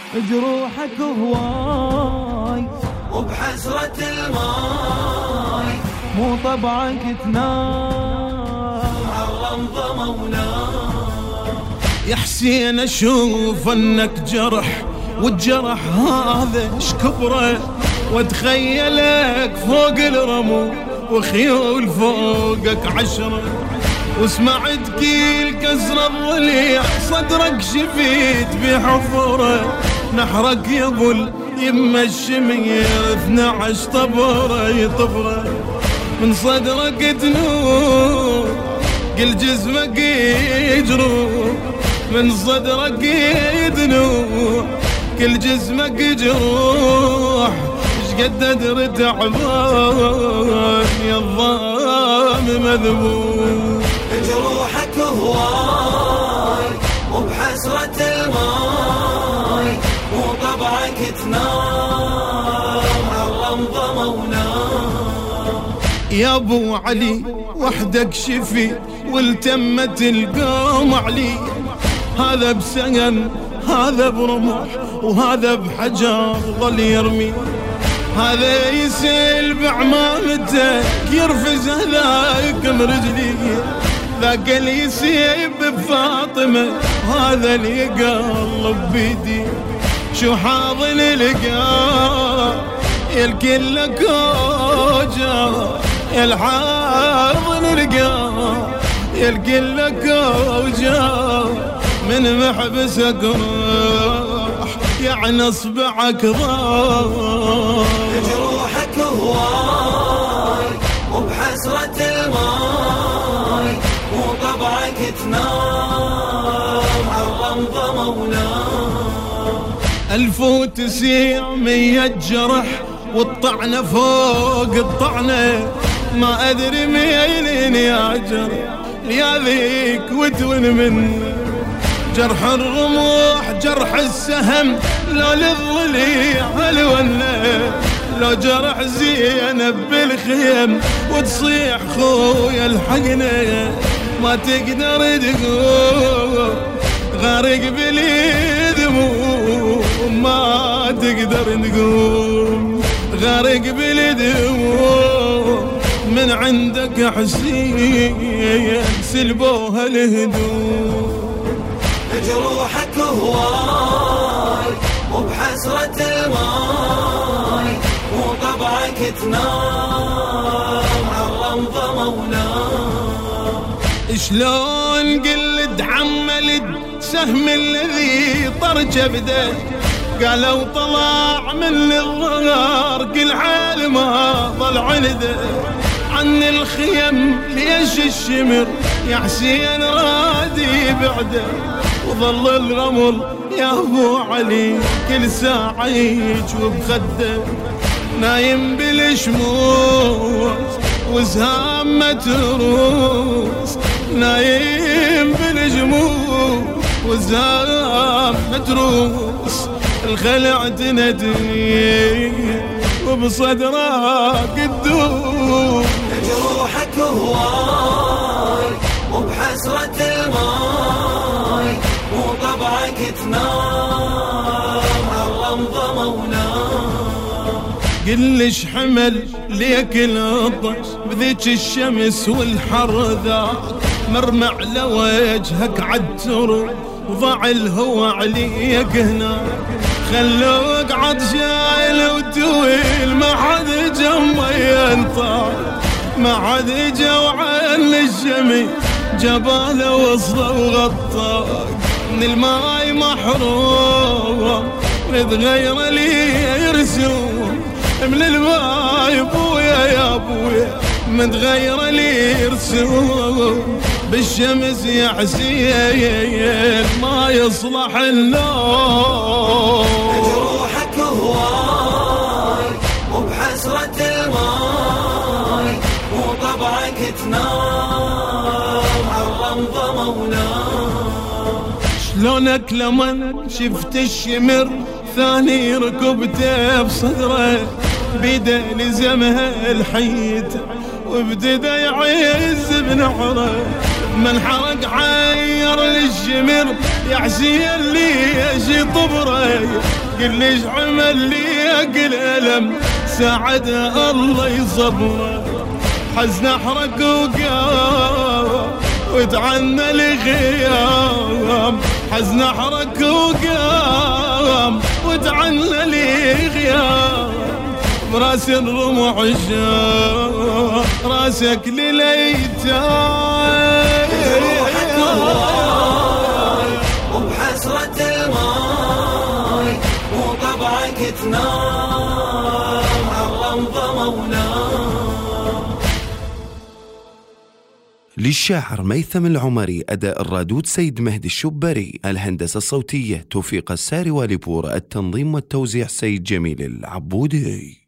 جروحك هواي وبحسرة الماي مو طبعك تنام حرم ضمونا. يا حسين اشوف انك جرح، والجرح هذا شكبره، واتخيلك فوق الرمو وخيول فوقك 10، وسمعت كيل كسر الضليع صدرك شفيت بحفره، نحرك يا ابو يما الشمير 12 طبره يطبره، من صدرك تنور كل جسمك يجروح، من صدرك يدنوح كل جسمك جروح، شقد ادري تعبان يا الظام مذبوح. جروحك هواي وبحسرة الماي مو طبعك تنام حرم ضمونا. يا ابو علي وحدك شفي والتمت القوم علي، هذا بسهم هذا برمح وهذا بحجر ظل يرمي، هذا يسيل بعمامته يرفز هذاك مرجلي، ذاك اللي يسيب بفاطمة هذا اللي يقلب بيدي، شو حاضن لقاه الكل كوجا، الحاضن لقاه الكل كوجا، من محبسك راح يعني اصبعك ضاع. جروحك هواي وبحسرة الماي مو طبعك تنام حرم ضمونا. 1900 جرح والطعنة فوق الطعنة، ما أدري مين يا جرح يا ذيك وتون من جرح الرموح جرح السهم، لو للضليع الونه، لو جرح زينب بالخيم وتصيح خويا الحقنا، ما تقدر تقوم غارق بالدموع، ما تقدر تقوم غارق بالدموع، من عندك حسين سلبوها الهدوء. جروحك هواي وبحسرة الماي مو طبعك تنام حرم ضمونا. شلون قلت عملت سهم الذي طرج بده، قالوا طلع من الظهر كل حال ما ظل عنده، عن الخيم ليش الشمر يا حسين رادي بعده، وظل الرمل يا ابو علي كل ساعة يجوب بخده، نايم بالشموس وسهام متروس، نايم بالجموس وسهام متروس، الخلع تندني وبصدرك الدوب. جروحك هواي وبحسرة الماي مو طبعك تنام حرم ضمونا. قلش حمل ليك العطش بذيك الشمس والحر ذاك، مرمى على وجهك عالترب وضع الهوى عليك هناك، خلوك عطشان وتويل ما حد جمع ينطاق، ما حد جوعان الشمي جباله وصله وغطاك، من الماي محروم نتغير لي يرسوم، من الماي ابويا يا ابويا متغير لي يرسوم، بالشمس يا حسين ما يصلح النوم. جروحك هواي وبحسرة الماي مو طبعك تنام حرم ضمونا. شلونك لمن شفت الشمر ثاني ركبته بصدره، بيده لزمها الحيت وابتدى يعز بنحره، من حرق حير للشمر يعزي اللي يجي طبره كلش عمل لي اقل الم ساعد الله يصبره حزن احرق وقام وتعنى لغيام حزن احرق وقام وتعنى لغيام براس الرمح الشام راسك لليتام روحك هواي وبحسرة الماي وطبعك تنام الرمضة مونام. للشاعر ميثم العمري، أداء الرادود سيد مهدي الشبري، الهندسة الصوتية توفيق الساري والبور، التنظيم والتوزيع سيد جميل العبودي.